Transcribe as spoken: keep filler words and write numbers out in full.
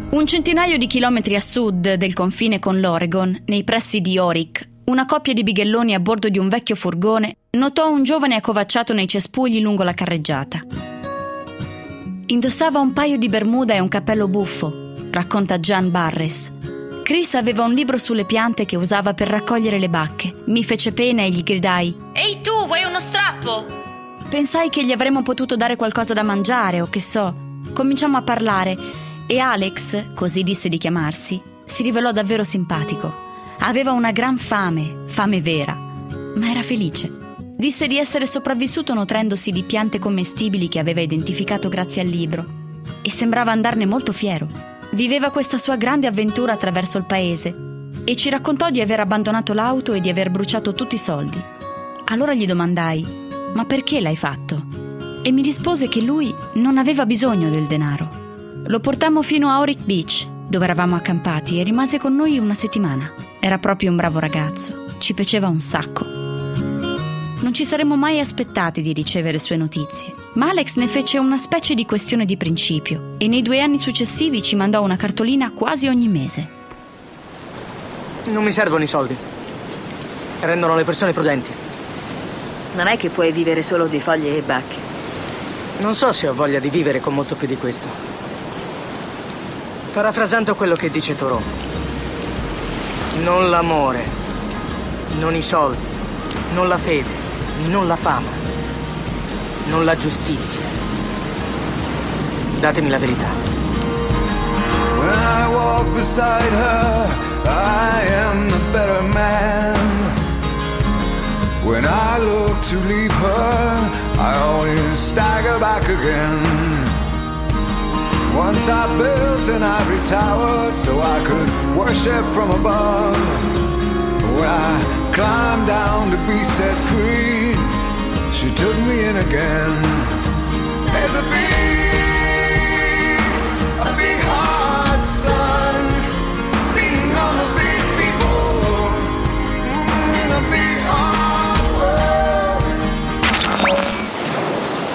Un centinaio di chilometri a sud del confine con l'Oregon, nei pressi di Oric, una coppia di bighelloni a bordo di un vecchio furgone notò un giovane accovacciato nei cespugli lungo la carreggiata. Indossava un paio di bermuda e un cappello buffo, racconta Jan Barres. Chris aveva un libro sulle piante che usava per raccogliere le bacche. Mi fece pena e gli gridai: «Ehi tu, vuoi uno strappo?» Pensai che gli avremmo potuto dare qualcosa da mangiare o che so. Cominciamo a parlare e Alex, così disse di chiamarsi, si rivelò davvero simpatico. Aveva una gran fame, fame vera, ma era felice. Disse di essere sopravvissuto nutrendosi di piante commestibili che aveva identificato grazie al libro e sembrava andarne molto fiero. Viveva questa sua grande avventura attraverso il paese e ci raccontò di aver abbandonato l'auto e di aver bruciato tutti i soldi. Allora gli domandai: «Ma perché l'hai fatto?» E mi rispose che lui non aveva bisogno del denaro. Lo portammo fino a Oric Beach, dove eravamo accampati, e rimase con noi una settimana. Era proprio un bravo ragazzo, ci piaceva un sacco. Non ci saremmo mai aspettati di ricevere le sue notizie, ma Alex ne fece una specie di questione di principio e nei due anni successivi ci mandò una cartolina quasi ogni mese. Non mi servono i soldi. Rendono le persone prudenti. Non è che puoi vivere solo di foglie e bacche. Non so se ho voglia di vivere con molto più di questo. Parafrasando quello che dice Thoreau: non l'amore, non i soldi, non la fede, non la fama, non la giustizia. Datemi la verità. When I walk beside her, I am the better man. When I look to leave her, I always stagger back again. Once I built an ivory tower so I could worship from above. When I climbed down to be set free, she took me in again. There's a bee